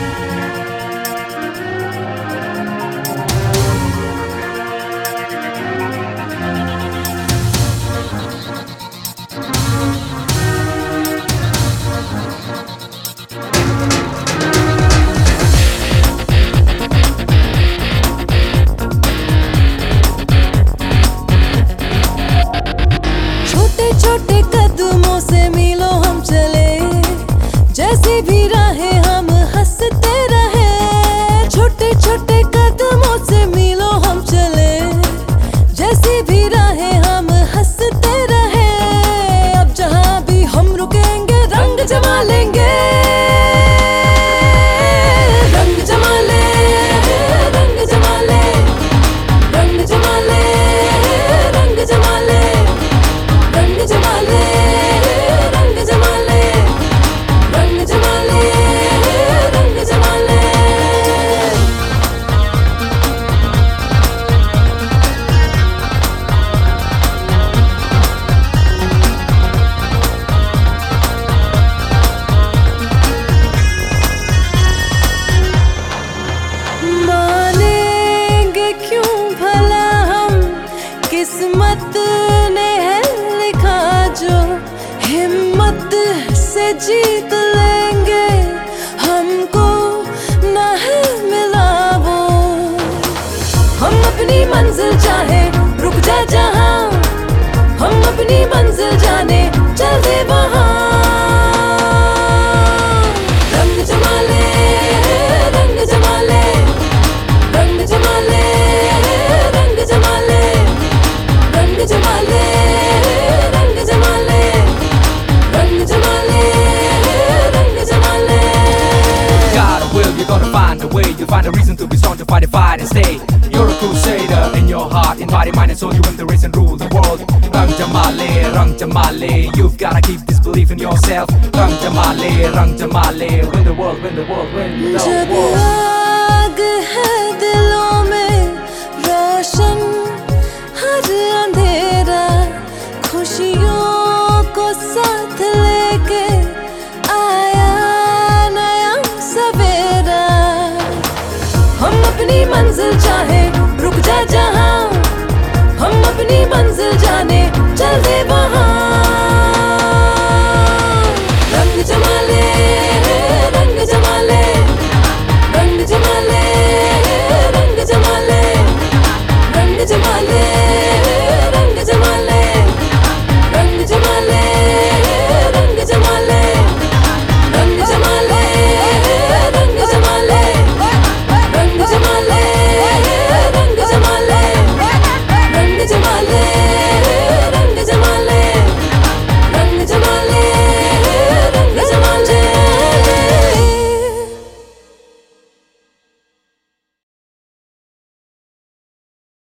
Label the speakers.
Speaker 1: छोटे कदमों से मिलो हम चले, जैसी भी राहें हम हंसते रहे। छोटे छोटे कदमों से मिलो हम चले, जैसी भी राहें हम हंसते रहे। अब जहाँ भी हम रुकेंगे रंग जमा लेंगे, रंग जमा ले, रंग जमा ले, रंग जमा ले, रंग जमा ले, रंग जमा ले, रंग जमा ले, रंग जमा ले, रंग जमा ले। मानेंगे क्यों भला हम, किस्मत ने है लिखा जो, हिम्मत से जीत लेंगे, हमको ना है मिला वो। हम अपनी मंजिल चाहे रुक जा जहाँ, हम अपनी मंजिल जाने चल दे वहाँ। रंग जमा ले, रंग जमा ले, रंग जमा ले, रंग जमा ले, रंग जमा ले, रंग जमा ले, रंग जमा ले, रंग जमा ले।
Speaker 2: God will, you're gonna find a way. You'll find a reason to be strong, to fight the fight and stay. You're a crusader in your heart, in body, mind and soul. You win the race and rule the world. Rang Jamale, Rang Jamale. You've gotta keep this belief in yourself. Rang Jamale, Rang Jamale. Win the world, win the world, win the
Speaker 1: जब
Speaker 2: world.
Speaker 1: आग है दिलों में रोशन हर अंधेरा, खुशियों को साथ लेके आया नया सवेरा। हम अपनी मंजिल चाहे रुक जा जहाँ, हम अपनी मंजिल जाने चल दे वहाँ।